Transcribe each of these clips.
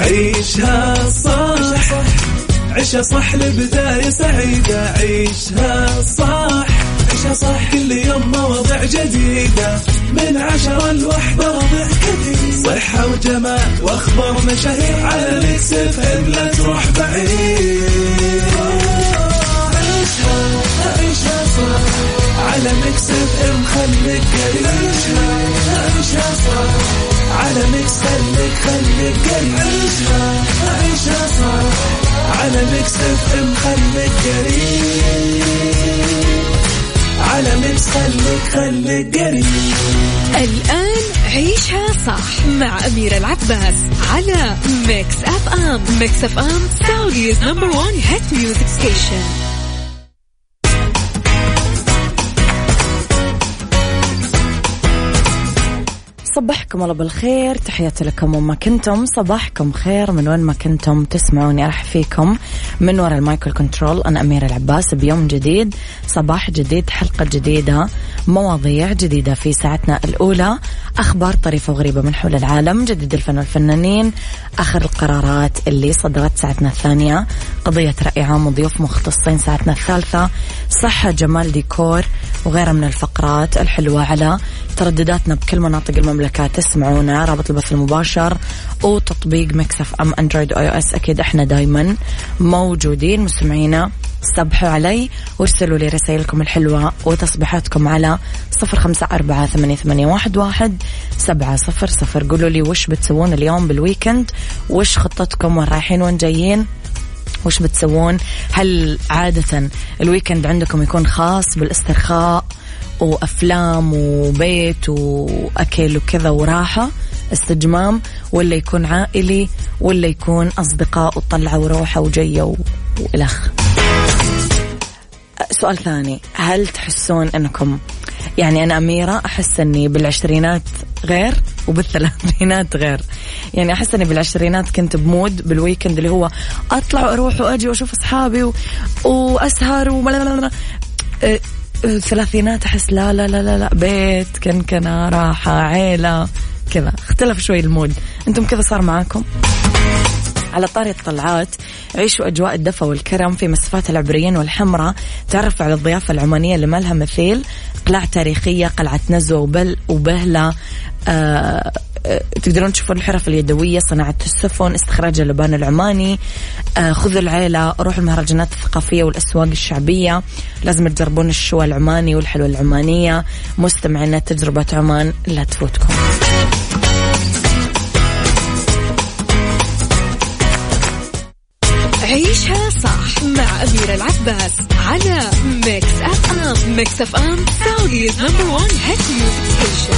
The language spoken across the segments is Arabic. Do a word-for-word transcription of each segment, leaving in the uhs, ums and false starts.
عيشها صح عيشها صح لبداية سعيدة. عيشها صح عيشها صح كل يوم مواضيع جديدة من عشرة لوحدة ربع كثير. صحة وجمال واخبار مشاهير على ميكس اف ام لا تروح بعيد. عيشها عيشها صح على ميكس اف ام خليك قريب. عيشها صح على ميكس خليك خليك قريب. عيشها عيشها صح على ميكس اف ام خليك قريب. على ميكس خليك خليك قريب. الآن عيشها صح مع أميرة العباس على ميكس اف ام. ميكس اف ام سعوديز نمبر وان هيت ميوزك ستيشن. صبحكم الله بالخير، تحياتي لكم وما كنتم، صباحكم خير من وين ما كنتم تسمعوني. أرحب فيكم من وراء المايكل كنترول، أنا أميرة العباس بيوم جديد، صباح جديد، حلقة جديدة، مواضيع جديدة في ساعتنا الأولى، أخبار طريفة وغريبة من حول العالم، جديد الفن والفنانين، آخر القرارات اللي صدرت ساعتنا الثانية، قضية رأي عام وضيوف مختصين ساعتنا الثالثة، صحة جمال ديكور وغيرها من الفقرات الحلوة على تردداتنا بكل مناطق المملكة. تسمعونا رابط البث المباشر وتطبيق ميكس اف ام اندرويد واي او اس. اكيد احنا دايما موجودين. مستمعينا صبحوا علي وارسلوا لي رسائلكم الحلوة وتصبيحاتكم على صفر خمسة أربعة ثمانية ثمانية واحد واحد سبعة صفر صفر. قولوا لي وش بتسوون اليوم بالويكند، وش خطتكم، وين رايحين وين جايين، وش بتسوون. هل عادة الويكند عندكم يكون خاص بالاسترخاء وأفلام وبيت وأكل وكذا وراحة استجمام، ولا يكون عائلي، ولا يكون أصدقاء وطلعة وروحة وجية وإلخ؟ سؤال ثاني، هل تحسون أنكم، يعني أنا أميرة أحس أني بالعشرينات غير وبالثلاثينات غير. يعني أحس أني بالعشرينات كنت بمود بالويكند اللي هو أطلع وأروح وأجي وأشوف أصحابي و... وأسهر وملالا. الثلاثينات أحس لا لا لا لا, لا. بيت كنكنة راحة عيلة كذا، اختلف شوي المود. أنتم كذا صار معاكم؟ على طاري الطلعات، عيشوا أجواء الدفا والكرم في مسافات العبريين والحمرة، تعرفوا على الضيافة العمانية اللي ما لها مثيل، قلعة تاريخية، قلعة نزوة وبل وبهلة. آه تقدرون تشوفون الحرف اليدوية، صناعة السفن، استخراج اللبان العماني. آه خذوا العيلة، روحوا المهرجانات الثقافية والأسواق الشعبية، لازم تجربون الشوى العماني والحلوى العمانية. مستمعين تجربة عمان لا تفوتكم. عيشها صح مع أميرة العباس على ميكس اف ام. ميكس اف ام سعوديز نمبر وان هيت ميوزك ستيشن.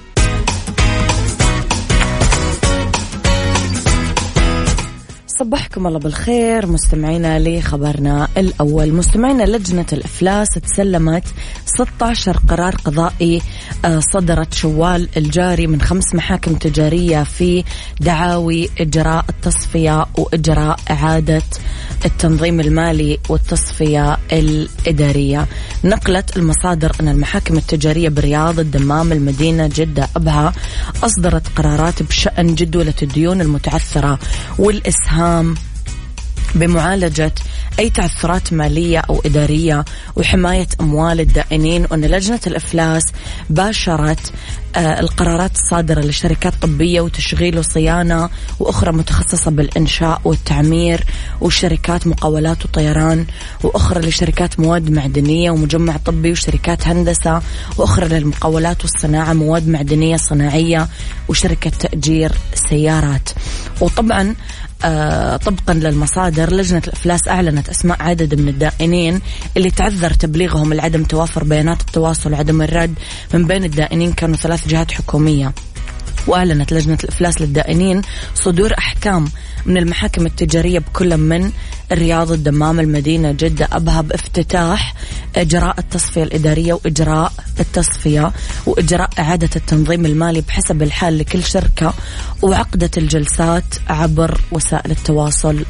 صبحكم الله بالخير مستمعينا لخبرنا الأول. مستمعينا لجنة الإفلاس تسلمت ستة عشر قرار قضائي صدرت شوال الجاري من خمس محاكم تجارية في دعاوي إجراء التصفية وإجراء إعادة التنظيم المالي والتصفية الإدارية. نقلت المصادر أن المحاكم التجارية بالرياض، الدمام، المدينة، جدة، أبها أصدرت قرارات بشأن جدولة الديون المتعثرة والإسهام بمعالجة أي تعثرات مالية أو إدارية وحماية أموال الدائنين. وأن لجنة الإفلاس باشرت آه القرارات الصادرة لشركات طبية وتشغيل وصيانة وأخرى متخصصة بالإنشاء والتعمير وشركات مقاولات وطيران، وأخرى لشركات مواد معدنية ومجمع طبي وشركات هندسة، وأخرى للمقاولات والصناعة مواد معدنية صناعية وشركة تأجير سيارات. وطبعا آه طبقا للمصادر لجنة الإفلاس أعلنت أسماء عدد من الدائنين اللي تعذر تبليغهم لعدم توافر بيانات التواصل وعدم الرد. من بين الدائنين كانوا ثلاث جهات حكومية. وأعلنت لجنة الإفلاس للدائنين صدور أحكام من المحاكم التجارية بكل من الرياض، الدمام، المدينة، جدة، أبها بافتتاح إجراء التصفية الإدارية وإجراء التصفية وإجراء إعادة التنظيم المالي بحسب الحال لكل شركة، وعقدت الجلسات عبر وسائل التواصل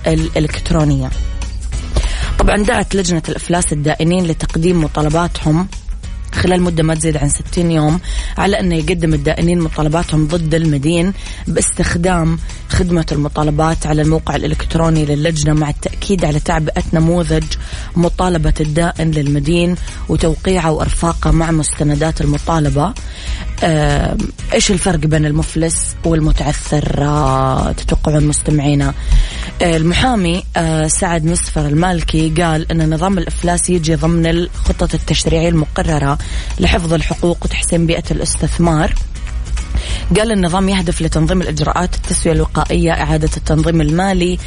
الإلكترونية. طبعا دعت لجنة الإفلاس الدائنين لتقديم مطالباتهم خلال مدة ما تزيد عن ستين يوم على أن يقدم الدائنين مطالباتهم ضد المدين باستخدام خدمة المطالبات على الموقع الإلكتروني للجنة، مع التأكيد على تعبئة نموذج مطالبة الدائن للمدين وتوقيعه وإرفاقه مع مستندات المطالبة. آه، إيش الفرق بين المفلس والمتعثر؟ آه، تتوقعون مستمعينا؟ آه، المحامي آه، سعد مسفر المالكي قال أن نظام الإفلاس يجي ضمن الخطة التشريعية المقررة لحفظ الحقوق وتحسين بيئة الاستثمار. قال النظام يهدف لتنظيم الإجراءات، التسوية الوقائية، إعادة التنظيم المالي،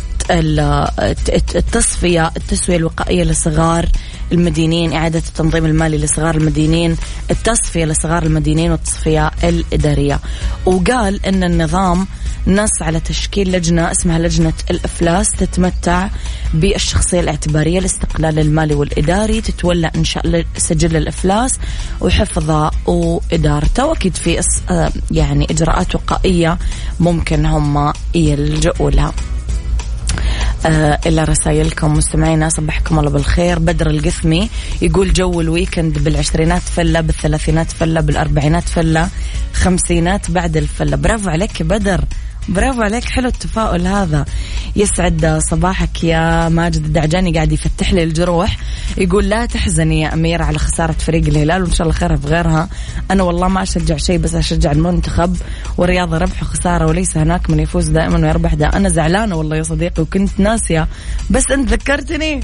التصفية، التسوية الوقائية لصغار المدينين، إعادة التنظيم المالي لصغار المدينين، التصفية لصغار المدينين، والتصفية الإدارية. وقال إن النظام نص على تشكيل لجنة اسمها لجنة الإفلاس تتمتع بالشخصية الاعتبارية، الاستقلال المالي والإداري، تتولى إنشاء سجل الإفلاس وحفظه وإدارته، وأكيد في يعني إجراءات وقائية ممكن هم يلجؤوا لها. آه إلا رسائلكم مستمعينا. صبحكم الله بالخير. بدر القثمي يقول جو الويكند بالعشرينات فلة، بالثلاثينات فلة، بالأربعينات فلة، خمسينات بعد الفلة. برافو عليك بدر، برافو عليك، حلو التفاؤل هذا. يسعد صباحك يا ماجد الدعجاني، قاعد يفتح لي الجروح، يقول لا تحزني يا أميرة على خسارة فريق الهلال وإن شاء الله خيرها في غيرها. أنا والله ما أشجع شيء بس أشجع المنتخب، والرياضة ربح وخسارة وليس هناك من يفوز دائما ويربح دا. أنا زعلانة والله يا صديقي وكنت ناسية بس أنت ذكرتني.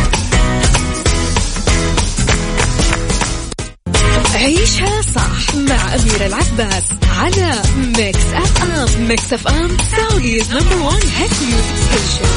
عيشها صح مع أميرة العباس على ميكس أف أم. ميكس أف أم سعوديز نمبر وان هيت ميوزك ستيشن.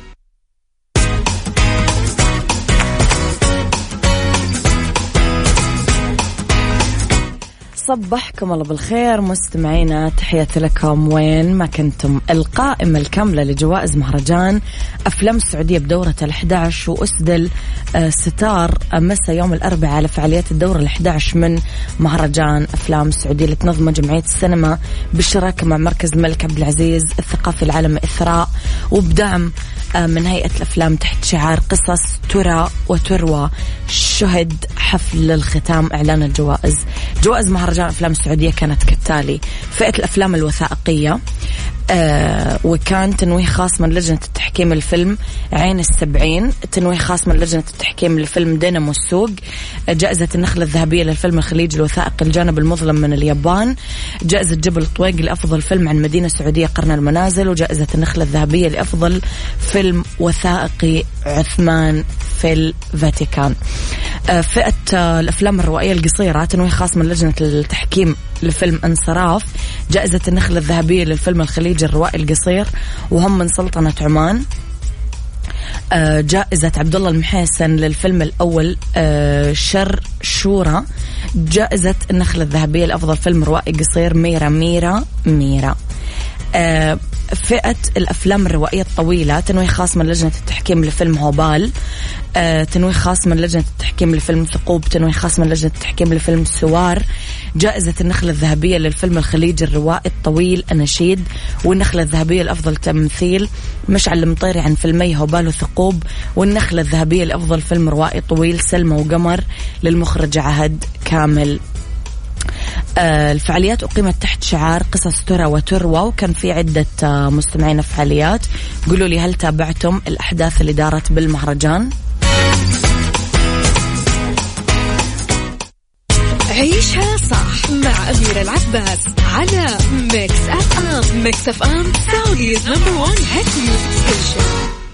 صبحكم الله بالخير مستمعينا، تحياتي لكم وين ما كنتم. القائمة الكاملة لجوائز مهرجان أفلام السعودية بدورة الأحد عشر، وأسدل ستار مساء يوم الأربعاء على فعاليات الدورة الأحد عشر من مهرجان أفلام السعودية اللي تنظمه جمعية السينما بالشراكة مع مركز الملك عبد العزيز الثقافي العالمي إثراء، وبدعم من هيئة الأفلام تحت شعار قصص ترى وتروى. شهد حفل الختام إعلان الجوائز. جوائز مهرجان أفلام السعودية كانت كالتالي: فئة الأفلام الوثائقية، آه وكان تنويه خاص من لجنة التحكيم الفيلم عين السبعين، تنويه خاص من لجنة التحكيم للفيلم دينامو السوق، جائزة النخلة الذهبية للفيلم الخليج الوثائقي الجانب المظلم من اليابان، جائزة جبل طويق لأفضل فيلم عن مدينة سعودية قرن المنازل، وجائزة النخلة الذهبية لأفضل فيلم وثائقي عثمان في الفاتيكان. آه فئة آه الأفلام الروائية القصيرة، تنويه خاص من لجنة التحكيم لفيلم انصراف، جائزة النخلة الذهبية للفيلم الخليجي الروائي القصير وهم من سلطنة عمان، جائزة عبد الله المحيسن للفيلم الأول شر شورى، جائزة النخلة الذهبية لأفضل فيلم روائي قصير ميرا ميرا ميرا. فئة الأفلام الروائية الطويلة، تنويه خاص من لجنة التحكيم لفيلم هوبال، تنويه خاص من لجنة التحكيم لفيلم ثقوب، تنويه خاص من لجنة التحكيم لفيلم سوار، جائزة النخلة الذهبية للفيلم الخليجي الروائي الطويل أناشيد، والنخلة الذهبية لأفضل تمثيل مشعل المطيري عن فيلمي هوبال وثقوب، والنخلة الذهبية لأفضل فيلم روائي طويل سلمى وقمر للمخرج عهد كامل. آه الفعاليات أقيمت تحت شعار قصص ترى وتروى، وكان في عدة آه مستمعين فعاليات. قولوا لي هل تابعتم الأحداث اللي دارت بالمهرجان؟ عيشها صح مع أميرة العباس على ميكس أف أم. ميكس أف أم سعوديز نمبر وان هيت ميوزك ستيشن.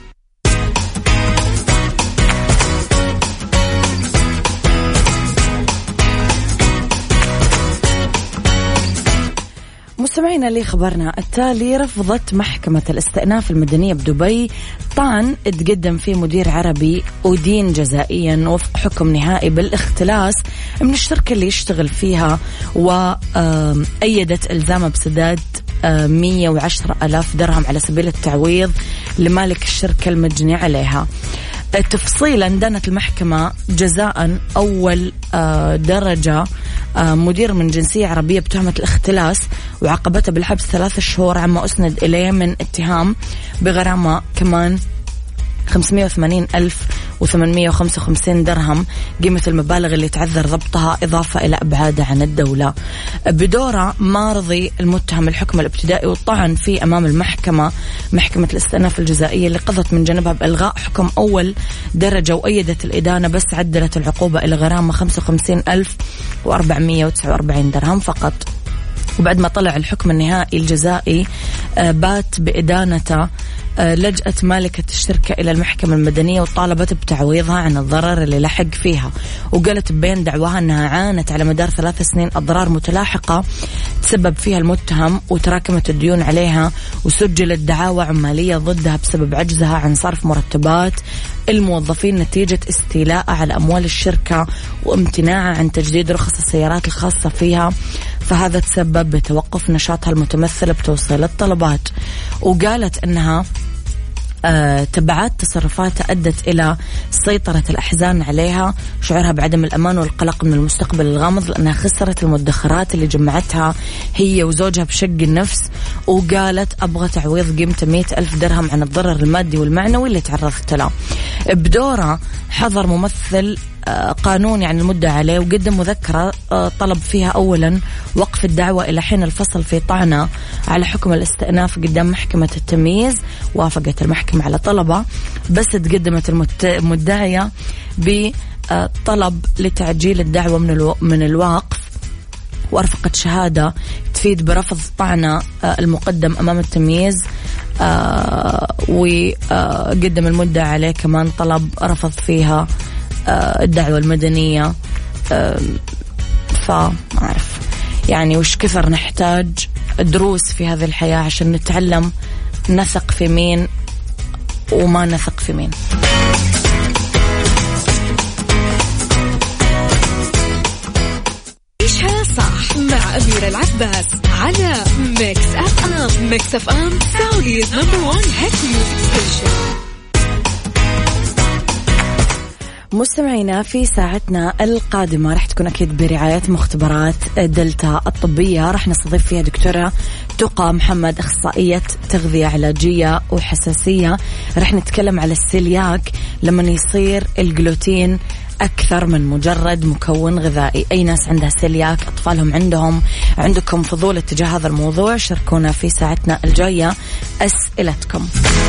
مستمعينا اللي خبرنا التالي: رفضت محكمة الاستئناف المدنية بدبي طعن تقدم فيه مدير عربي ودين جزائيا وفق حكم نهائي بالاختلاس من الشركة اللي يشتغل فيها، وأيدت إلزامه بسداد مية وعشرة ألاف درهم على سبيل التعويض لمالك الشركة المجني عليها. تفصيلا دانت المحكمة جزاء أول درجة مدير من جنسية عربية بتهمة الاختلاس، وعاقبته بالحبس ثلاثة شهور عما أسند إليه من اتهام بغرامة كمان خمسمية وثمانين ألف وثمانمائة وخمسة وخمسين درهم قيمة المبالغ اللي تعذر ضبطها إضافة إلى إبعادها عن الدولة. بدوره ما رضي المتهم الحكم الابتدائي والطعن فيه أمام المحكمة محكمة الاستئناف الجزائية اللي قضت من جانبها بإلغاء حكم أول درجة وأيدت الإدانة، بس عدلت العقوبة إلى غرامة خمسة وخمسين ألف وأربعمائة وتسعة وأربعين درهم فقط. وبعد ما طلع الحكم النهائي الجزائي بات بإدانته لجأت مالكة الشركة إلى المحكمة المدنية وطالبت بتعويضها عن الضرر اللي لحق فيها، وقالت بين دعواها أنها عانت على مدار ثلاث سنين أضرار متلاحقة تسبب فيها المتهم وتراكمت الديون عليها، وسجلت دعاوى عمالية ضدها بسبب عجزها عن صرف مرتبات الموظفين نتيجة استيلاء على أموال الشركة وامتناعها عن تجديد رخص السيارات الخاصة فيها، فهذا تسبب بتوقف نشاطها المتمثل بتوصيل الطلبات. وقالت أنها آه تبعات تصرفاتها أدت إلى سيطرة الأحزان عليها، شعورها بعدم الأمان والقلق من المستقبل الغامض لأنها خسرت المدخرات اللي جمعتها هي وزوجها بشق النفس. وقالت أبغى تعويض قيمته مئة ألف درهم عن الضرر المادي والمعنوي اللي تعرضت له. بدورة حضر ممثل قانوني عن المدة عليه وقدم مذكرة طلب فيها أولا وقف الدعوة إلى حين الفصل في طعنة على حكم الاستئناف قدام محكمة التمييز. وافقت المحكمة على طلبه، بس تقدمت المدعية بطلب لتعجيل الدعوة من الو... من الوقف، وارفقت شهادة تفيد برفض طعنة المقدم أمام التمييز. وقدم المدعي عليه كمان طلب رفض فيها الدعوة المدنية. فما أعرف يعني وش كثر نحتاج دروس في هذه الحياة عشان نتعلم نثق في مين وما نثق في مين. عيشها صح مع أميرة العباس على ميكس أف أم. ميكس أف أم سعوديز نمبر وان هيت ميوزك ستيشن. مستمعينا في ساعتنا القادمة رح تكون أكيد برعاية مختبرات دلتا الطبية، رح نستضيف فيها دكتورة تقى محمد أخصائية تغذية علاجية وحساسية. رح نتكلم على السيلياك لما يصير الجلوتين أكثر من مجرد مكون غذائي. أي ناس عندها سيلياك، أطفالهم عندهم، عندكم فضول اتجاه هذا الموضوع، شاركونا في ساعتنا الجاية أسئلتكم.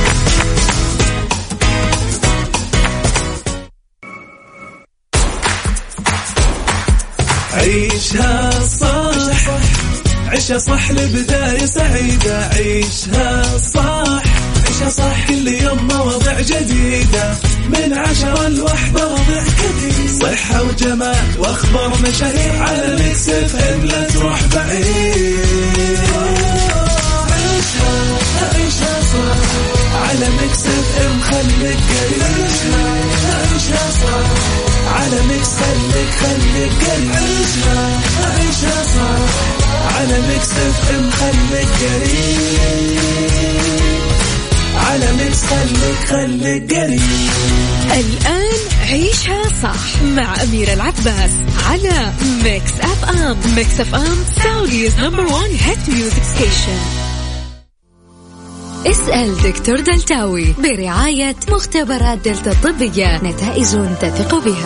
عيشها صح، عيشها صح لبداية سعيدة. عيشها صح، عيشها صح كل يوم مواضيع جديدة من عشرة لوحدة وضع كثير، صحة وجمال وأخبار مشاهير على ميكس اف ام. لا تروح بعيد، عيشها عيشها صح على ميكس اف ام. خليك قريب، عيشها صح على ميكس، خليك خليك قريب. عيشها عيشها صح على ميكس اف ام. خليك قريب على ميكس، خليك خليك قريب. الآن عيشها صح مع أميرة العباس على ميكس أف أم. ميكس أف أم سعوديز نمبر وان هيت ميوزك ستيشن. اسأل دكتور دلتاوي برعاية مختبرات دلتا الطبية، نتائج تثق بها.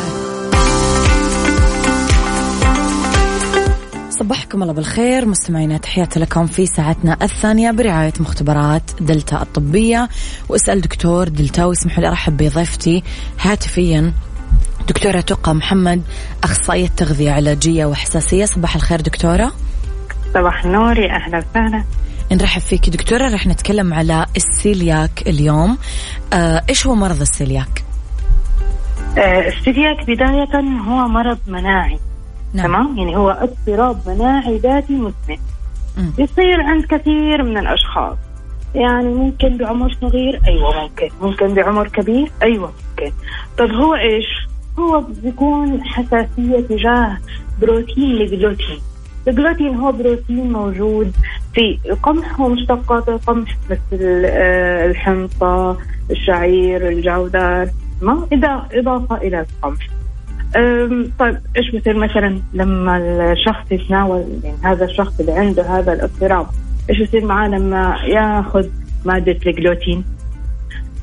صباحكم الله بالخير مستمعينا، تحياتي لكم في ساعتنا الثانية برعاية مختبرات دلتا الطبية واسأل دكتور دلتاوي. اسمحوا لي أرحب بضيفتي هاتفيا دكتورة تقى محمد أخصائية تغذية علاجية وحساسية. صباح الخير دكتورة. صباح النور، أهلا وسهلا. نرحب فيك دكتورة. رح نتكلم على السيلياك اليوم. آه، إيش هو مرض السيلياك؟ آه، السيلياك بداية هو مرض مناعي. نعم. تمام، يعني هو اضطراب مناعي ذاتي مزمن يصير عند كثير من الأشخاص. يعني ممكن بعمر صغير، أيوة ممكن، ممكن بعمر كبير، أيوة ممكن. طب هو إيش؟ هو بيكون حساسية تجاه بروتين الجلوتين. الجلوتين هو بروتين موجود في القمح ومشتقات القمح مثل الحنطة، الشعير، الجودار، ما إضافة إلى القمح. طيب إيش بصير مثلا لما الشخص يتناول، يعني هذا الشخص اللي عنده هذا الاضطراب، إيش يصير معاه لما يأخذ مادة الجلوتين؟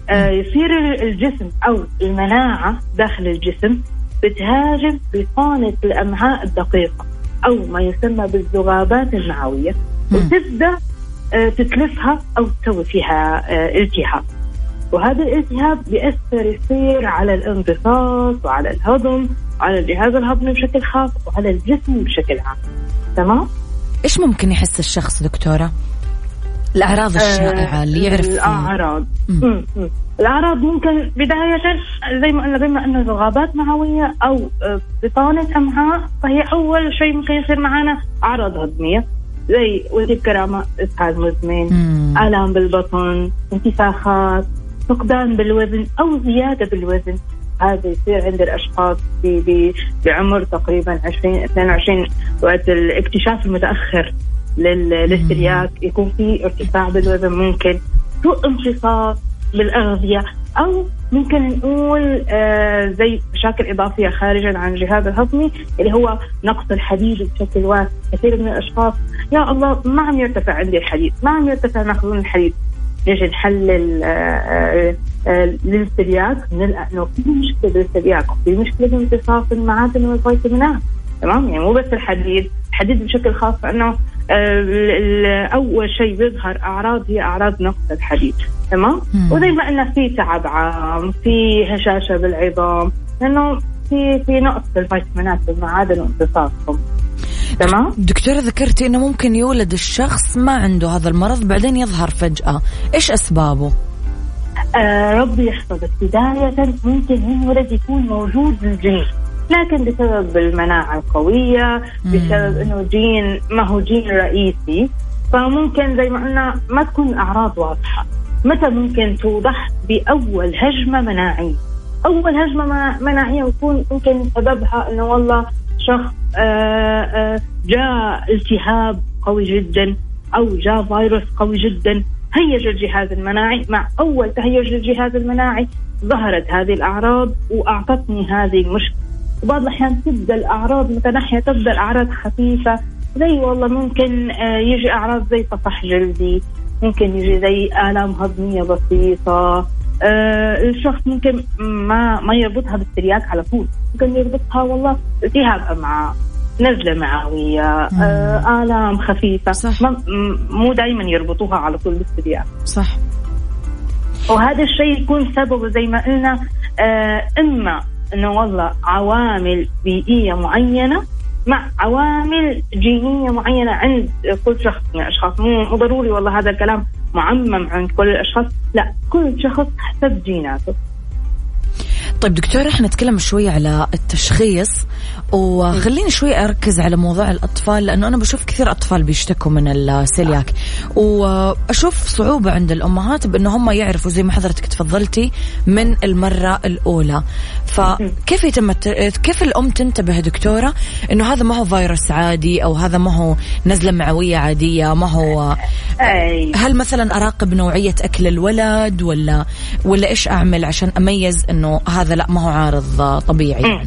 آه يصير الجسم أو المناعة داخل الجسم بتهاجم بطانة الأمعاء الدقيقة أو ما يسمى بالذبابات المعوية، وتبدأ آه تتلفها أو تسوي فيها آه التهاب. وهذا الالتهاب بيأثر يصير على الانبساط وعلى الهضم وعلى الجهاز الهضمي بشكل خاص وعلى الجسم بشكل عام. تمام؟ إيش ممكن يحس الشخص دكتورة؟ الأعراض الشائعة اللي يعرف الأعراض م- م- الأعراض ممكن بداية زي ما قلنا بما أنه ذبابات معوية أو بطانة أمعاء، فهي أول شيء ممكن يصير معنا أعراض هضمية زي ودي الكرامة، إسهال مزمن، آلام بالبطن، انتفاخات، فقدان بالوزن أو زيادة بالوزن. هذا يصير عند الأشخاص بعمر تقريبا عشرين اثنين وعشرين، وقت الاكتشاف المتأخر للسيلياك يكون في ارتفاع بالوزن، ممكن سوء امتصاص بالأغذية، أو ممكن نقول آه زي مشاكل إضافية خارجا عن الجهاز الهضمي اللي هو نقص الحديد بشكل واسع. كثير من الأشخاص يا الله ما عم يرتفع عندي الحديد، ما عم يرتفع مخزون الحديد، نيجي نحلل آه آه للسيلياك نلقى إنه في مشكلة بالسيلياك وفي مشكلة بامتصاص المعادن والفيتامينات. تمام، يعني مو بس الحديد، الحديد بشكل خاص لأنه آه أول شيء بيظهر أعراض هي أعراض نقص الحديد. تمام، وزي ما قلنا في تعب عام، في هشاشة بالعظام، لأنه في في نقص الفيتامينات والمعادن وامتصاصهم. تمام. دكتورة ذكرتي إنه ممكن يولد الشخص ما عنده هذا المرض بعدين يظهر فجأة، إيش أسبابه؟ آه ربي يحفظك. بداية ممكن ينولد يكون موجود الجين، لكن بسبب المناعة القوية، بسبب إنه جين ما هو جين رئيسي، فممكن زي ما قلنا ما تكون الأعراض واضحة. متى ممكن توضح؟ بأول هجمة مناعية. أول هجمة مناعية يكون ممكن سببها إنه والله شخص آآ آآ جاء التهاب قوي جدا أو جاء فيروس قوي جدا هيج الجهاز المناعي. مع أول تهيج الجهاز المناعي ظهرت هذه الأعراض وأعطتني هذه المشكلة. وبعض الأحيان تبدأ الأعراض متناحية، تبدأ الأعراض خفيفة زي والله ممكن يجي أعراض زي طفح جلدي، ممكن يجي زي آلام هضمية بسيطة. آه الشخص ممكن ما ما يربطها بالسيلياك على طول، ممكن يربطها والله التهاب أمعاء، نزلة معوية، آه آلام خفيفة. صح. مو دايما يربطوها على طول بالسيلياك. صح. وهذا الشيء يكون سببه زي ما قلنا آه إما إنه والله عوامل بيئية معينة مع عوامل جينية معينة عند كل شخص من الأشخاص. مو ضروري والله هذا الكلام معمم عند كل الأشخاص، لا، كل شخص حسب جيناته. طيب دكتورة، احنا نتكلم شوي على التشخيص، وخليني شوي أركز على موضوع الأطفال، لأنه أنا بشوف كثير أطفال بيشتكوا من السيلياك، وأشوف صعوبة عند الأمهات بأنه هم يعرفوا زي ما حضرتك تفضلتي من المرة الأولى. فكيف يتم كيف الأم تنتبه دكتورة إنه هذا ما هو فيروس عادي، أو هذا ما هو نزلة معوية عادية، ما هو هل مثلا أراقب نوعية أكل الولد ولا ولا إيش أعمل عشان أميز إنه هذا لا ما هو عارض طبيعي؟ يعني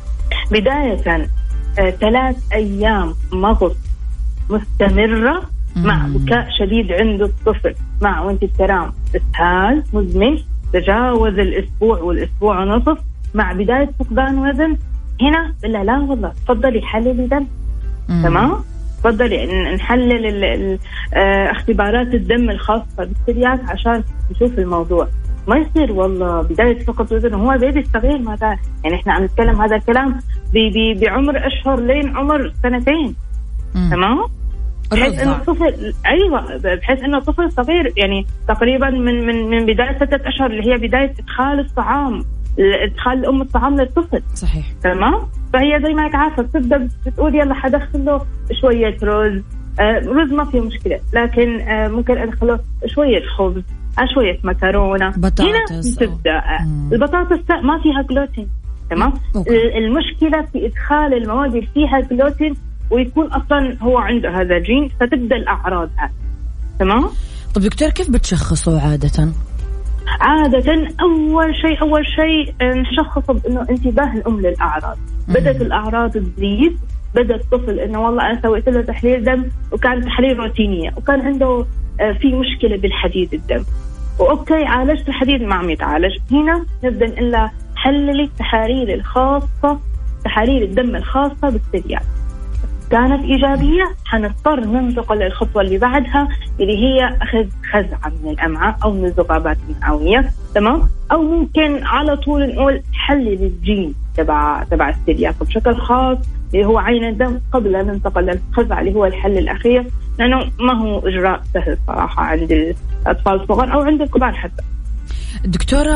بداية آه، ثلاث أيام مغص مستمرة مع بكاء شديد عند الطفل، مع وانت بترام إسهال مزمن تجاوز الأسبوع والأسبوع ونصف، مع بداية فقدان وزن، هنا لا لا والله تفضلي حللي دم. تمام، تفضلي نحلل اختبارات الدم الخاصة بالسيلياك عشان نشوف الموضوع. ما يصير والله بداية فقد وزن هو بيبي صغير، ماذا يعني احنا عم نتكلم هذا الكلام بعمر أشهر لين عمر سنتين. تمام، بحيث انه الطفل ايوه بحيث انه الطفل صغير، يعني تقريبا من من من بداية ستة أشهر اللي هي بداية إدخال الطعام، إدخال الأم الطعام للطفل. صحيح. تمام، فهي زي ما عارفة بتبدأ بتقول يلا حدخل له شوية رز، آه رز ما فيه مشكلة، لكن آه ممكن أدخله شوية خبز، شوية مكرونة، بطاطس. تبدأ البطاطس ما فيها جلوتين. تمام، المشكلة في إدخال المواد اللي فيها جلوتين ويكون أصلا هو عنده هذا جين، فتبدأ الأعراض هذه. تمام. طب دكتور، كيف بتشخصوا عادة؟ عادة أول شيء أول شيء نشخصه بأنه انتباه الأم للأعراض. بدأت الأعراض تزيد، بدأ الطفل إنه والله أنا سويت له تحليل دم وكان تحليل روتينية وكان عنده في مشكلة بالحديد الدم. وأوكي عالجت الحديد ما عم يتعالج، هنا نبدأ نقول لها حللي التحاليل الخاصة، تحاليل الدم الخاصة بالثدييات. كانت إيجابية حنضطر ننتقل للخطوة اللي بعدها اللي هي أخذ خزعة من الأمعاء أو من الذبابات المعوية، تمام؟ أو ممكن على طول نقول حلل الجين تبع تبع الثدييات بشكل خاص اللي هو عين الدم قبل أن ننتقل للخزعة اللي هو الحل الأخير، لأنه ما هو إجراء سهل صراحة عند الأطفال الصغار أو عند الكبار حتى. دكتورة،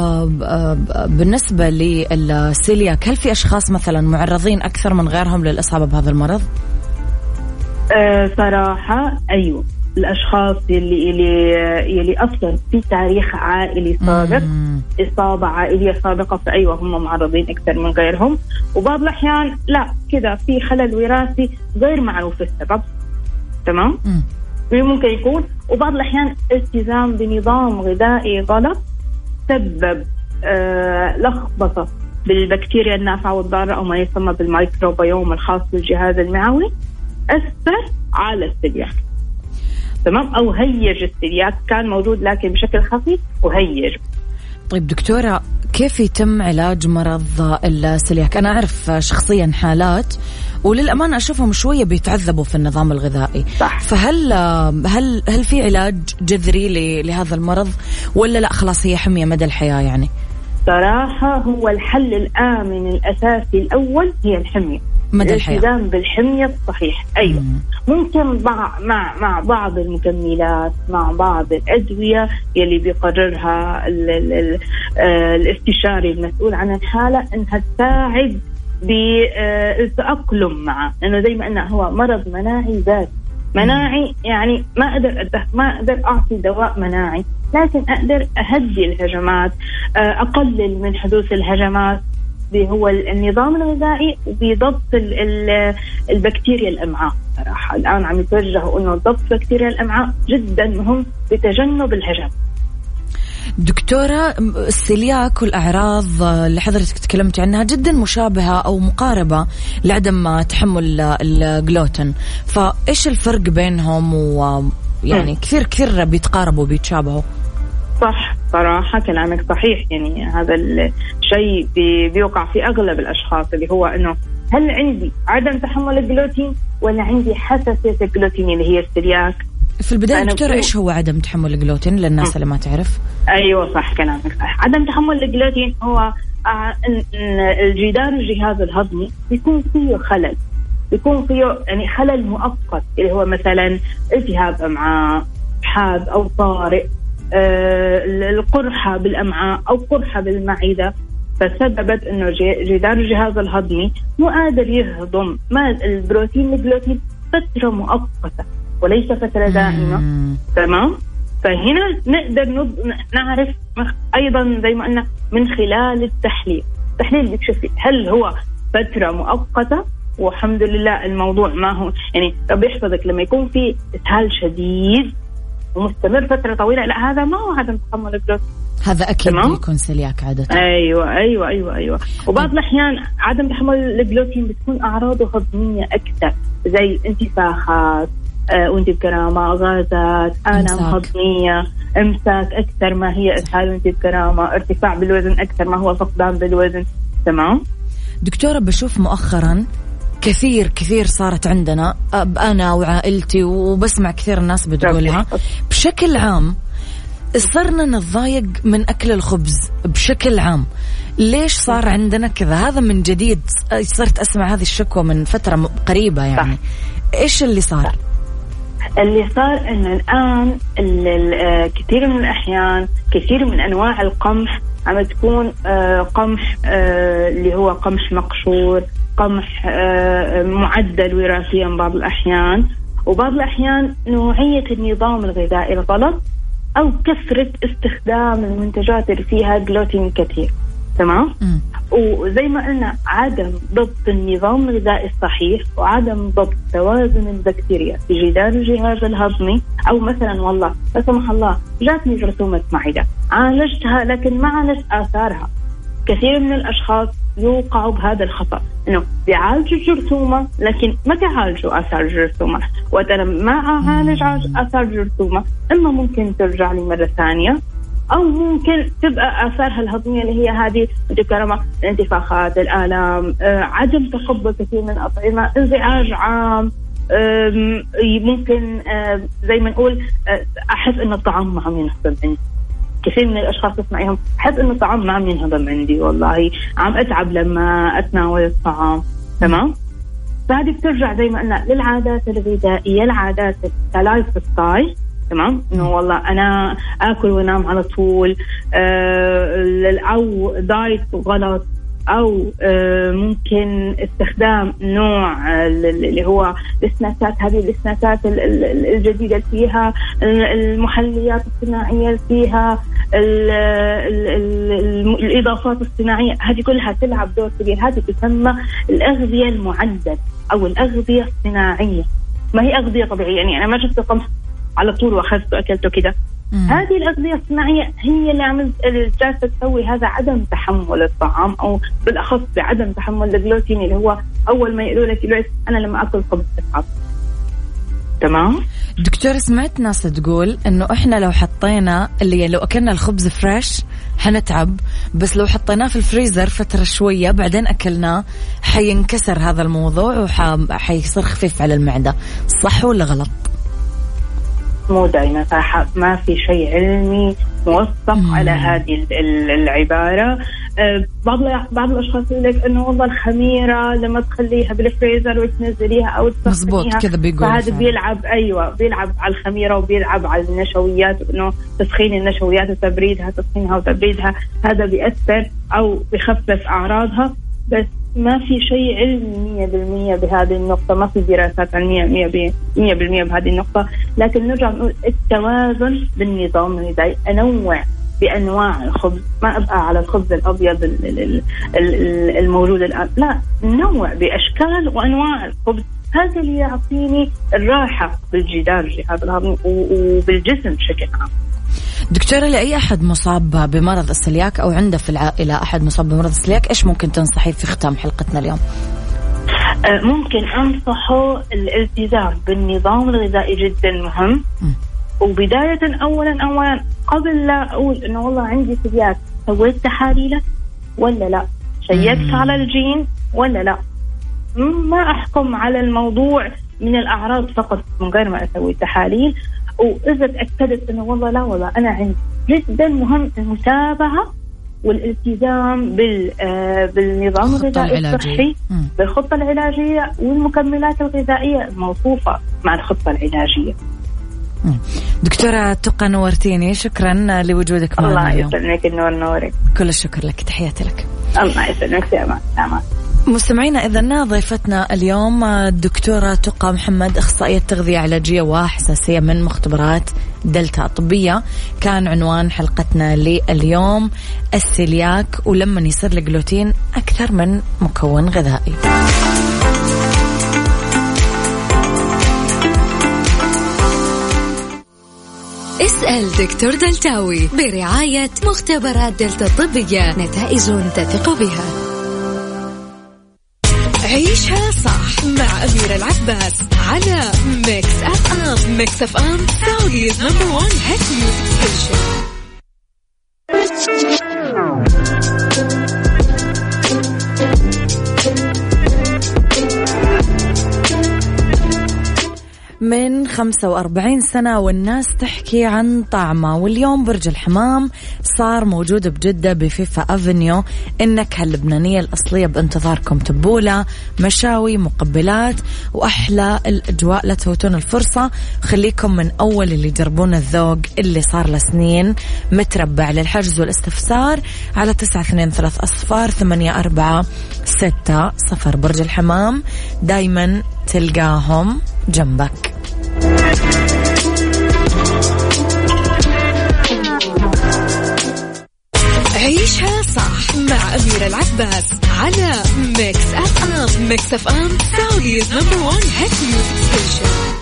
بالنسبة للسيلياك هل في أشخاص مثلا معرضين أكثر من غيرهم للإصابة بهذا المرض؟ أه صراحة أيوة، الأشخاص اللي اللي اللي أصلا في تاريخ عائلي سابق، إصابة عائلية سابقة، فأيوة هم معرضين أكثر من غيرهم. وبعض الأحيان لا كده في خلل وراثي غير معروف السبب، تمام؟ ممكن يكون. وبعض الأحيان التزام بنظام غذائي غلط سبب آه لخبطة بالبكتيريا النافعة والضارة أو ما يسمى بالميكروبيوم الخاص بالجهاز المعوي، أثر على الثدييات، تمام؟ أو هيج الثدييات، كان موجود لكن بشكل خفيف وهيج. طيب دكتورة، كيف يتم علاج مرض السيلياك؟ أنا أعرف شخصيا حالات وللأمانة أشوفهم شوية بيتعذبوا في النظام الغذائي، صح. فهل هل هل في علاج جذري لهذا المرض ولا لا خلاص هي حمية مدى الحياة؟ يعني صراحة هو الحل الآمن الأساسي الأول هي الحمية مدى الحياة، الالتزام بالحمية الصحيح. أيوة مم. ممكن مع مع مع بعض المكملات، مع بعض الأدوية يلي بيقررها ال ال ال الاستشاري المسؤول عن الحالة إنها تساعد بالتأقلم معه، لأنه زي ما قلنا هو مرض مناعي ذاتي. مناعي يعني ما أقدر ما أقدر أعطي دواء مناعي، لكن أقدر أهدي الهجمات، أقلل من حدوث الهجمات. هو النظام الغذائي بضبط البكتيريا الأمعاء. صراحة الآن عم يتوجهوا إنه ضبط بكتيريا الأمعاء جدا مهم بتجنب الهجم. دكتورة، السيلياك والأعراض اللي حضرتك تكلمت عنها جدا مشابهة أو مقاربة لعدم تحمل الجلوتين، فإيش الفرق بينهم؟ ويعني م. كثير كثير بيتقاربوا بيتشابهوا. صح، صراحة كلامك صحيح. يعني هذا الشيء بي بيوقع في أغلب الأشخاص، اللي هو إنه هل عندي عدم تحمل الجلوتين ولا عندي حساسية الجلوتين اللي هي السيلياك. في البداية دكتورة إيش هو عدم تحمل الجلوتين للناس م. اللي ما تعرف؟ أيوة صح كلامك صح. عدم تحمل الجلوتين هو الجدار الجهاز الهضمي بيكون فيه خلل، بيكون فيه يعني خلل مؤقت، اللي هو مثلا التهاب أمعاء حاد أو طارئ، آه القرحة بالأمعاء أو قرحة بالمعدة، فسببت إنه جدار الجهاز الهضمي مو قادر يهضم ما البروتين الجلوتين فترة مؤقتة وليس فترة دائمة. تمام؟ فهنا نقدر نعرف أيضا زي ما قلنا من خلال التحليل. التحليل بيكشف هل هو فترة مؤقتة والحمد لله الموضوع ما هو يعني رب يحفظك لما يكون في إسهال شديد ومستمر فترة طويلة، لا هذا ما هو عدم تحمل الجلوتين، هذا أكيد يكون سيلياك عادة. أيوة أيوة أيوة أيوة. وبعض الأحيان عدم تحمل الجلوتين بتكون أعراضه هضمية أكثر، زي انتفاخات آه وانت بكرامة، غازات، آلام هضمية، امساك أكثر ما هي إسهال وانت بكرامة، ارتفاع بالوزن أكثر ما هو فقدان بالوزن. تمام دكتورة، بشوف مؤخرا كثير كثير صارت عندنا أنا وعائلتي وبسمع كثير الناس بتقولها بشكل عام، صرنا نتضايق من أكل الخبز بشكل عام. ليش صار عندنا كذا؟ هذا من جديد صرت أسمع هذه الشكوى من فترة قريبة يعني. إيش اللي صار؟ اللي صار إنه الآن كثير من الأحيان كثير من أنواع القمح عم تكون قمح اللي هو قمح مقشور، قمح معدل وراثيا بعض الأحيان، وبعض الأحيان نوعية النظام الغذائي الغلط أو كثرة استخدام المنتجات اللي فيها جلوتين كثير. تمام م. وزي ما قلنا عدم ضبط النظام الغذائي الصحيح وعدم ضبط توازن البكتيريا في جدار الجهاز الهضمي، أو مثلا والله لا سمح الله جاتني جرثومة معدة عالجتها لكن ما عالجت آثارها. كثير من الأشخاص يوقعوا بهذا الخطأ، إنه بيعالجوا الجرثومة لكن ما بيعالجوا آثار الجرثومة. وقت أنا ما أعالج آثار الجرثومة إما ممكن ترجع لي مرة ثانية أو ممكن تبقى آثارها الهضمية اللي هي هذه متكررة، الانتفاخات، الآلام، آه، عدم تقبل كثير من الأطعمة، انزعاج عام، ممكن زي ما نقول أحس إن الطعام ما عم ينهضم عندي. كثير من الأشخاص تسمعيهم أحس إن الطعام ما عم ينهضم عندي، والله عم أتعب لما أتناول الطعام. تمام. فهذه بترجع زي ما قلنا للعادات الغذائية، العادات اللايف ستايل. تمام. إنه والله أنا أكل وأنام على طول، أو دايت غلط، أو ممكن استخدام نوع اللي هو السناكات، هذه السناكات الجديدة فيها المحليات الصناعية، فيها الإضافات الصناعية، هذه كلها تلعب دور كبير. هذه تسمى الأغذية المعدل أو الأغذية الصناعية، ما هي أغذية طبيعية. يعني أنا ما جبت قمح على طول وأخذته أكلته كده. هذه الأغذية الصناعية هي اللي عم جالسة تسوي هذا عدم تحمل الطعام، أو بالأخص بعدم تحمل الجلوتين، اللي هو أول ما يقولوا لك أنا لما أكل خبز أتعب. تمام. دكتور، سمعت ناس تقول إنه إحنا لو حطينا اللي لو أكلنا الخبز فريش حنتعب، بس لو حطيناه في الفريزر فترة شوية بعدين أكلناه حينكسر هذا الموضوع وحيصير خفيف على المعدة. صح ولا غلط؟ مو دائما صراحة، ما في شيء علمي موثق على هذه العبارة. بعض بعض الأشخاص يقول لك إنه والله الخميرة لما تخليها بالفريزر وتنزليها أو تسخنيها كذا بيقول، فهذا بيلعب أيوة بيلعب على الخميرة وبيلعب على النشويات، إنه تسخين النشويات وتبريدها، تسخينها وتبريدها هذا بيأثر أو بيخفف أعراضها. بس ما في شيء علمي مية بالمية بهذه النقطة، ما في دراسات علمية مية بالمية بهذه النقطة. لكن نرجع نقول التوازن بالنظام الغذائي، أنوع بأنواع الخبز، ما أبقى على الخبز الأبيض الموجود الآن، لا، نوع بأشكال وأنواع الخبز. هذا اللي يعطيني الراحة بالجدار الجهاز الهضمي وبالجسم بشكل عام. دكتورة، لأي أحد مصاب بمرض السلياك أو عنده في العائلة أحد مصاب بمرض السلياك، إيش ممكن تنصحي في ختام حلقتنا اليوم؟ ممكن أنصحه الالتزام بالنظام الغذائي، جدا مهم. م. وبداية أولا أولا قبل لا أقول إنه والله عندي سلياك، سويت تحاليلك ولا لا؟ شيكت على الجين ولا لا؟ ما أحكم على الموضوع من الأعراض فقط من غير ما أسوي تحاليل. وإذا تأكدت إنه والله لا والله أنا عندي، جدا مهم المتابعة والالتزام بال بالنظام الغذائي الصحي، بالخطة العلاجية والمكملات الغذائية الموصوفة مع الخطة العلاجية. دكتورة تقى، نورتيني، شكرا لوجودك معنا اليوم. الله يسلمك، النور نورك. كل الشكر لك، تحياتي لك. الله يسلمك، سلام سلام. مستمعينا، إذن ضيفتنا اليوم الدكتورة تقى محمد، أخصائية تغذية علاجية وحساسية من مختبرات دلتا الطبية. كان عنوان حلقتنا لليوم السيلياك، ولما يصير الجلوتين أكثر من مكون غذائي. اسأل دكتور دلتاوي برعاية مختبرات دلتا الطبية، نتائج تثق بها. عيشها صح مع أميرة العباس على ميكس أف أم. ميكس أف أم سعوديز نمبر وان هيت ميوزك ستيشن. من خمسة وأربعين سنة والناس تحكي عن طعمه، واليوم برج الحمام صار موجود بجدة بفيفا أفنيو. النكهة اللبنانية الأصلية بانتظاركم، تبولة، مشاوي، مقبلات، وأحلى الأجواء. لا تفوتون الفرصة، خليكم من أول اللي يجربون الذوق اللي صار لسنين متربع. للحجز والاستفسار على تسعة اثنين ثلاث أصفار ثمانية أربعة ستة صفر. برج الحمام دايما تلقاهم جنبك. عيشها صح مع أميرة العباس على ميكس أف أم. ميكس أف أم سعوديز نمبر وان هيت ميوزك ستيشن.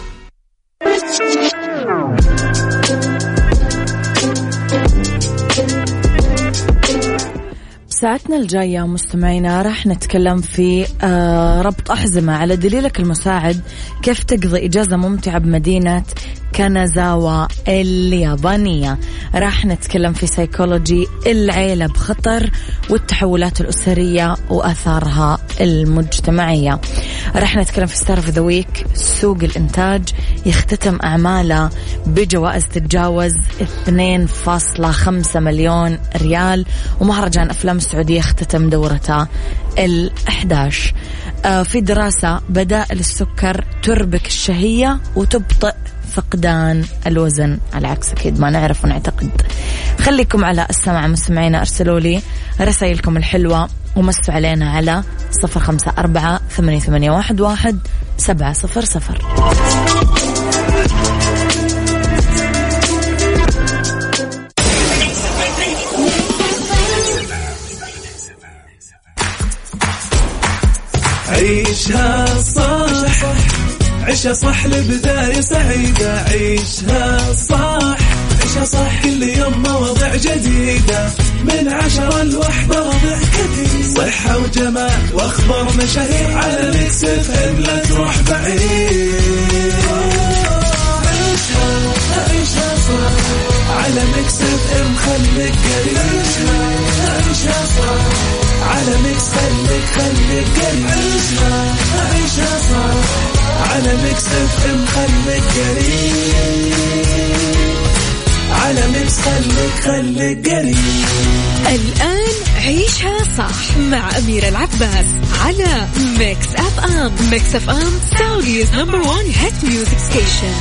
ساعتنا الجاية مستمعينا راح نتكلم في آه ربط أحزمة على دليلك المساعد، كيف تقضي إجازة ممتعة بمدينة كانازاوا اليابانية. راح نتكلم في سيكولوجي العيلة بخطر والتحولات الأسرية وآثارها المجتمعية. راح نتكلم في ستار اوف ذا ويك، سوق الإنتاج يختتم أعماله بجوائز تتجاوز اثنين فاصلة خمسة مليون ريال، ومهرجان أفلام السعودية يختتم دورته الأحد عشر. آه في دراسة بدائل السكر تربك الشهية وتبطئ فقدان الوزن، على عكس أكيد ما نعرف ونعتقد. خليكم على السمع مستمعينا، أرسلوا لي رسائلكم الحلوة ومسوا علينا على صفر خمسة أربعة ثمانية ثمانية واحد واحد سبعة صفر صفر. عيشها صح، عيشها صح لبداية سعيدة. عيشها صح، عيشها صح كل يوم مواضيع جديدة، من عشرة لوحدة وضع كثير، صحة وجمال واخبار مشاهير، على ميكس اف ام لا تروح بعيد. عيشها عيشها صح على ميكس اف ام، خليك قريب. عيشها صح على ميكس، خليك خليك قريب. عيشها عيشها صح على ميكس اف ام، خليك قريب. على ميكس خليك خليك قريب. الآن عيشها صح مع أميرة العباس على ميكس اف ام. ميكس اف ام سعوديز نمبر وان هيت ميوزك ستيشن.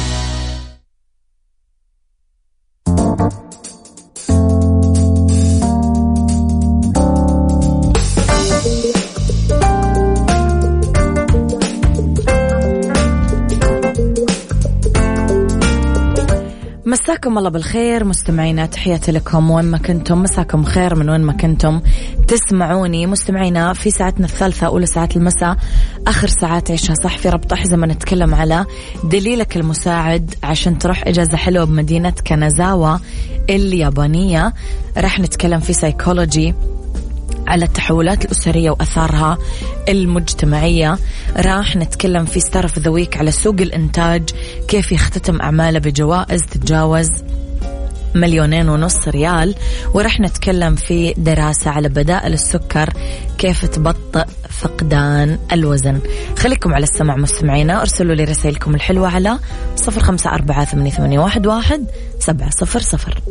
مساكم الله بالخير مستمعينا، تحياتي لكم وين ما كنتم، مساكم خير من وين ما كنتم تسمعوني. مستمعينا في ساعتنا الثالثة أولى ساعات المساء، آخر ساعات عيشها صح في ربط أحزمة، نتكلم على دليلك المساعد عشان تروح إجازة حلوة بمدينة كانازاوا اليابانية. راح نتكلم في سيكولوجي على التحولات الأسرية وأثارها المجتمعية. راح نتكلم في ستار اوف ذا ويك على سوق الإنتاج، كيف يختتم أعماله بجوائز تتجاوز مليونين ونص ريال. وراح نتكلم في دراسة على بدائل السكر، كيف تبطئ فقدان الوزن. خليكم على السمع مستمعينا، ارسلوا لي رسائلكم الحلوة على صفر خمسة أربعة ثمانية ثمانية واحد واحد سبعة صفر صفر.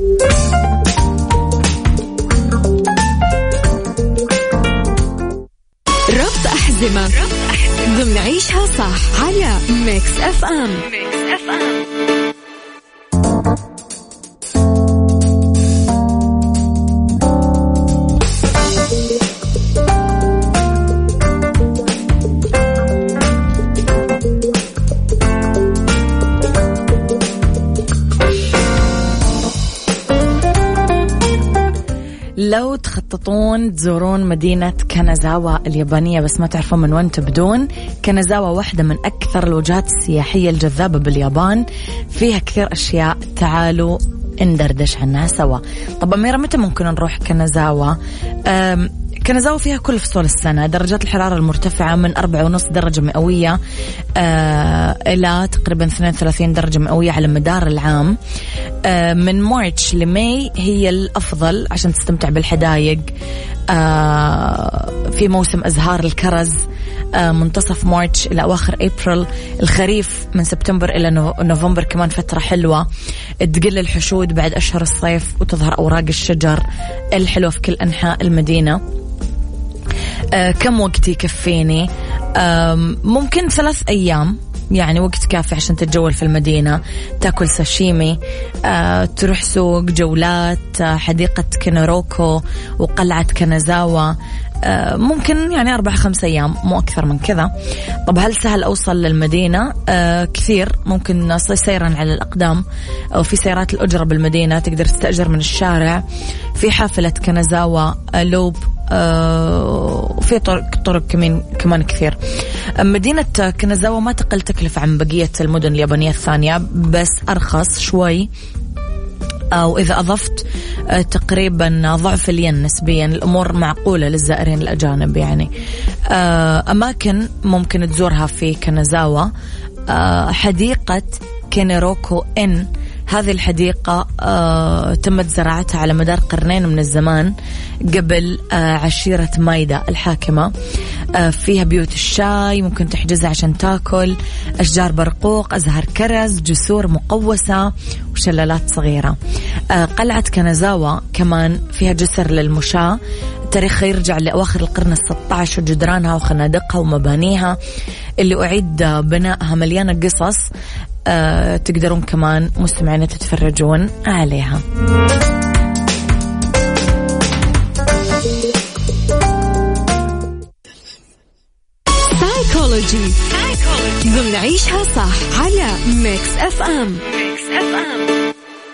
ربط أحزمة ضمن عيشها صح على ميكس اف ام. ميكس اف ام. لو تخططون تزورون مدينة كانازاوا اليابانية بس ما تعرفون من وين تبدون، كانازاوا واحدة من أكثر الوجهات السياحية الجذابة باليابان، فيها كثير أشياء، تعالوا ندردش عنها سوا. طب أميرة متى ممكن نروح كانازاوا؟ كانازاوا فيها كل فصول السنة، درجات الحرارة المرتفعة من أربعة ونص درجة مئوية آه إلى تقريبا اثنين وثلاثين درجة مئوية على مدار العام. آه من مارتش لماي هي الأفضل عشان تستمتع بالحدايق. آه في موسم أزهار الكرز آه منتصف مارتش إلى أواخر أبريل. الخريف من سبتمبر إلى نوفمبر كمان فترة حلوة، تقل الحشود بعد أشهر الصيف وتظهر أوراق الشجر الحلوة في كل أنحاء المدينة. آه كم وقت يكفيني؟ آه ممكن ثلاث أيام، يعني وقت كافي عشان تتجول في المدينة، تاكل ساشيمي، آه تروح سوق، جولات، آه حديقة كينوروكو وقلعة كانازاوا. آه ممكن يعني أربع خمس أيام، مو أكثر من كذا. طب هل سهل أوصل للمدينة؟ آه كثير، ممكن سيرا على الأقدام أو في سيارات الأجرة بالمدينة، تقدر تستأجر من الشارع. في حافلة كانازاوا لوب، وفي طرق طرق كمان كمان كثير. مدينة كانازاوا ما تقل تكلفة عن بقية المدن اليابانية الثانية، بس أرخص شوي. أو إذا أضفت تقريبا ضعف الين نسبيا، الأمور معقولة للزائرين الأجانب. يعني أماكن ممكن تزورها في كانازاوا، حديقة كينيروكو إن، هذه الحديقة آه تمت زراعتها على مدار قرنين من الزمان قبل آه عشيرة مايدا الحاكمة. آه فيها بيوت الشاي ممكن تحجزها عشان تاكل، أشجار برقوق، أزهار كرز، جسور مقوسة وشلالات صغيرة. آه قلعة كانازاوا كمان فيها جسر للمشاة، تاريخها يرجع لأواخر القرن الستة عشر، جدرانها وخنادقها ومبانيها اللي أعيد بنائها مليانة قصص. أه تقدرون كمان مستمعين تتفرجون عليها. سايكولوجي ضمن عيشها صح على ميكس اف ام. ميكس اف ام.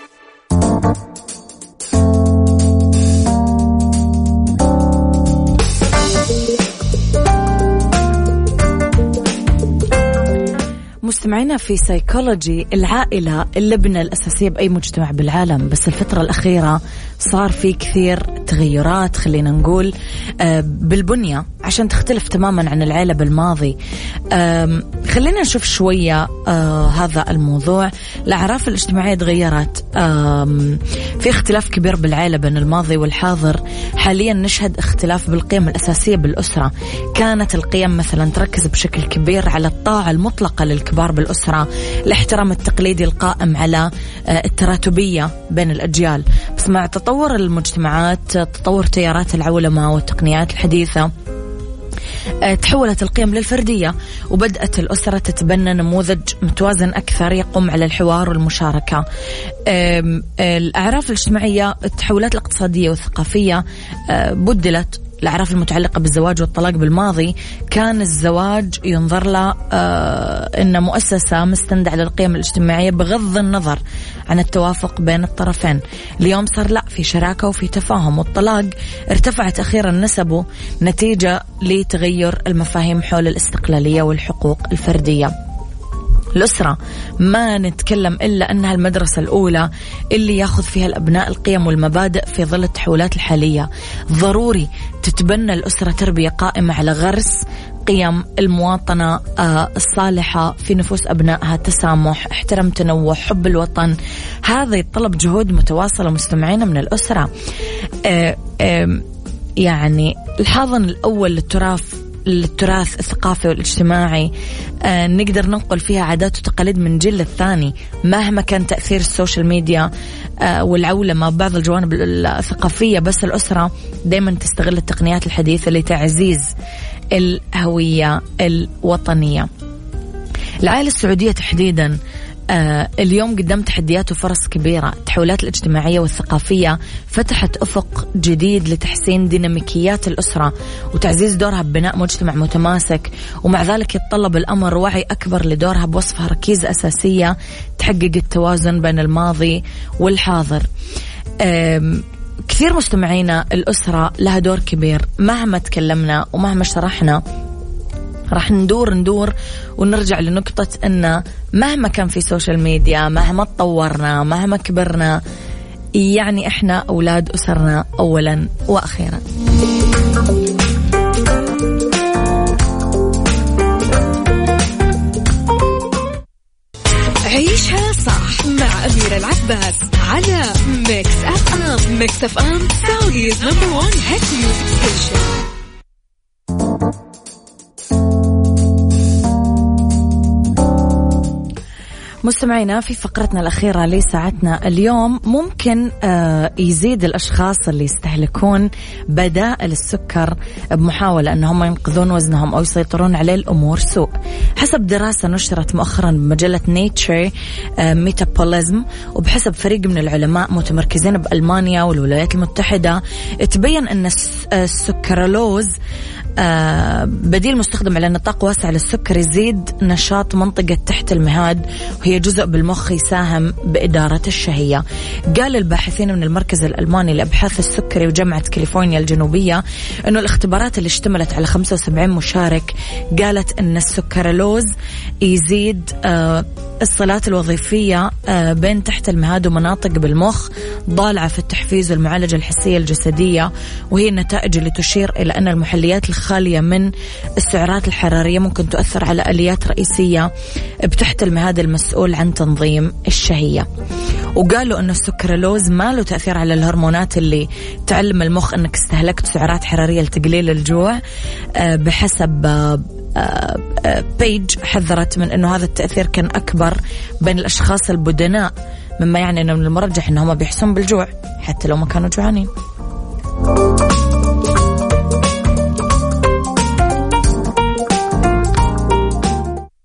مستمعينا في سايكولوجي، العائلة اللبنة الأساسية بأي مجتمع بالعالم، بس الفترة الأخيرة صار في كثير تغيرات خلينا نقول بالبنية عشان تختلف تماما عن العائلة بالماضي. خلينا نشوف شوية هذا الموضوع. الأعراف الاجتماعية تغيرت، في اختلاف كبير بالعائلة بين الماضي والحاضر. حاليا نشهد اختلاف بالقيم الأساسية بالأسرة. كانت القيم مثلا تركز بشكل كبير على الطاعة المطلقة للكبار بالأسرة، الاحترام التقليدي القائم على التراتبية بين الأجيال. بس مع تطور المجتمعات، تطور تيارات العولمة والتقنيات الحديثة، تحولت القيم للفردية، وبدأت الأسرة تتبنى نموذج متوازن أكثر يقوم على الحوار والمشاركة. الأعراف الاجتماعية، التحولات الاقتصادية والثقافية بدلت. الأعراف المتعلقة بالزواج والطلاق بالماضي كان الزواج ينظر له آه إنه مؤسسة مستندة على القيم الاجتماعية بغض النظر عن التوافق بين الطرفين. اليوم صار لا، في شراكة وفي تفاهم، والطلاق ارتفعت أخيرا نسبه نتيجة لتغير المفاهيم حول الاستقلالية والحقوق الفردية. الأسرة ما نتكلم إلا أنها المدرسة الأولى اللي ياخذ فيها الأبناء القيم والمبادئ في ظل التحولات الحالية. ضروري تتبنى الأسرة تربية قائمة على غرس قيم المواطنة الصالحة في نفوس أبنائها، تسامح، احترام تنوع، حب الوطن. هذا يتطلب جهود متواصلة مستمعين من الأسرة. يعني الحاضن الأول للتراث للتراث الثقافي والاجتماعي، آه نقدر ننقل فيها عادات وتقاليد من جيل للثاني مهما كان تأثير السوشيال ميديا آه والعولمة بعض الجوانب الثقافية. بس الأسرة دايما تستغل التقنيات الحديثة لتعزيز الهوية الوطنية. العائلة السعودية تحديدا آه اليوم قدام تحديات وفرص كبيرة. التحولات الاجتماعية والثقافية فتحت أفق جديد لتحسين ديناميكيات الأسرة وتعزيز دورها ببناء مجتمع متماسك، ومع ذلك يتطلب الأمر وعي أكبر لدورها بوصفها ركيزة أساسية تحقق التوازن بين الماضي والحاضر. آه كثير مستمعينا، الأسرة لها دور كبير. مهما تكلمنا ومهما شرحنا راح ندور ندور ونرجع لنقطة أن مهما كان في سوشيال ميديا، مهما تطورنا، مهما كبرنا، يعني إحنا أولاد أسرنا أولا وأخيرا. عيشها صح مع أميرة العباس على ميكس أف أم. ميكس أف أم سعوديز نمبر وان هيت ميوزك ستيشن. مستمعينا في فقرتنا الأخيرة لساعتنا اليوم، ممكن آه يزيد الأشخاص اللي يستهلكون بدائل السكر بمحاولة أنهم ينقذون وزنهم أو يسيطرون عليه الأمور سوء. حسب دراسة نشرت مؤخرا بمجلة نيتشر آه ميتابوليزم، وبحسب فريق من العلماء متمركزين بألمانيا والولايات المتحدة، تبين أن السكرلوز آه بديل مستخدم على نطاق واسع للسكر يزيد نشاط منطقة تحت المهاد، وهي جزء بالمخ يساهم بإدارة الشهية. قال الباحثين من المركز الألماني لأبحاث السكري وجامعة كاليفورنيا الجنوبية أنه الاختبارات اللي اشتملت على خمسة وسبعين مشارك قالت أن السكرلوز يزيد آه الصلات الوظيفية آه بين تحت المهاد ومناطق بالمخ ضالعة في التحفيز والمعالجة الحسية الجسدية، وهي النتائج اللي تشير إلى أن المحليات الخالية من السعرات الحرارية ممكن تؤثر على آليات رئيسية بتحتل هذا المسؤول عن تنظيم الشهية. وقالوا أن السكرلوز ما له تأثير على الهرمونات اللي تعلم المخ أنك استهلكت سعرات حرارية لتقليل الجوع. بحسب بيج حذرت من أنه هذا التأثير كان أكبر بين الأشخاص البدناء، مما يعني أنه من المرجح أنهم بيحسون بالجوع حتى لو ما كانوا جوعانين.